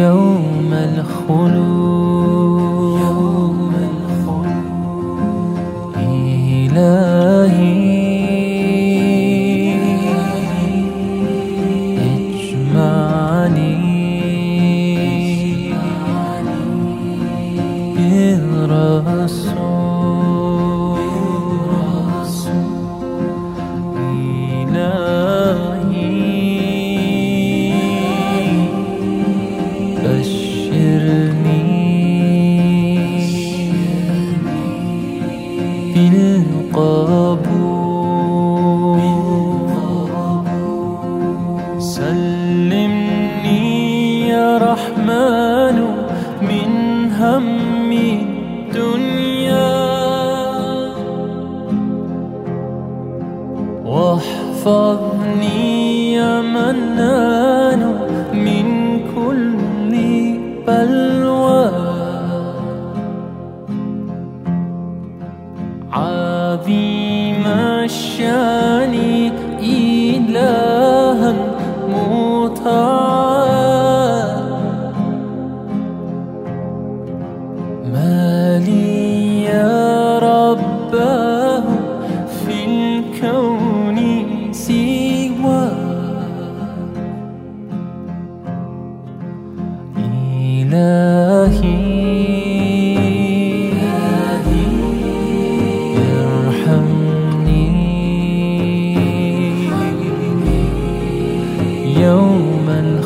يوم الخلود إلهي اجمعني بالرسول إلهي بشرني بالقبول سلمني يا رحمن من هم الدنيا واحفظني يا منان من كل بلوى عظيم الشان إلها مطاعا ما لي يا رباه في الكون سوى إلهي ارحمني يوم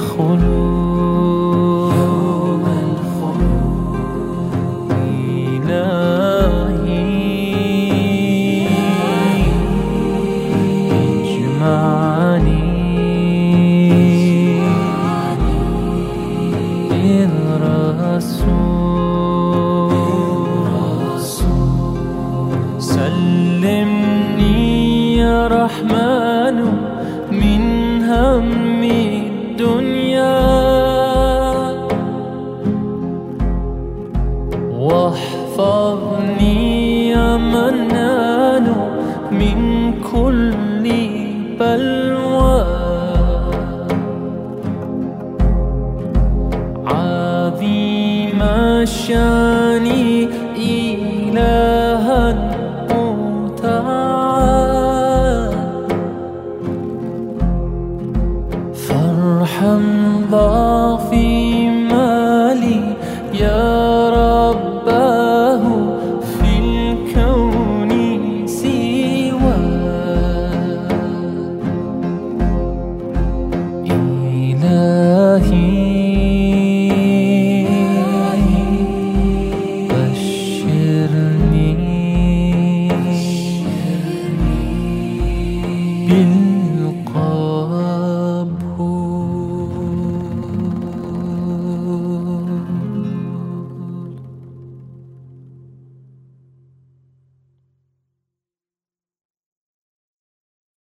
الخلود إلهي اجمعني بالرسول سلمني يا رحمن من هم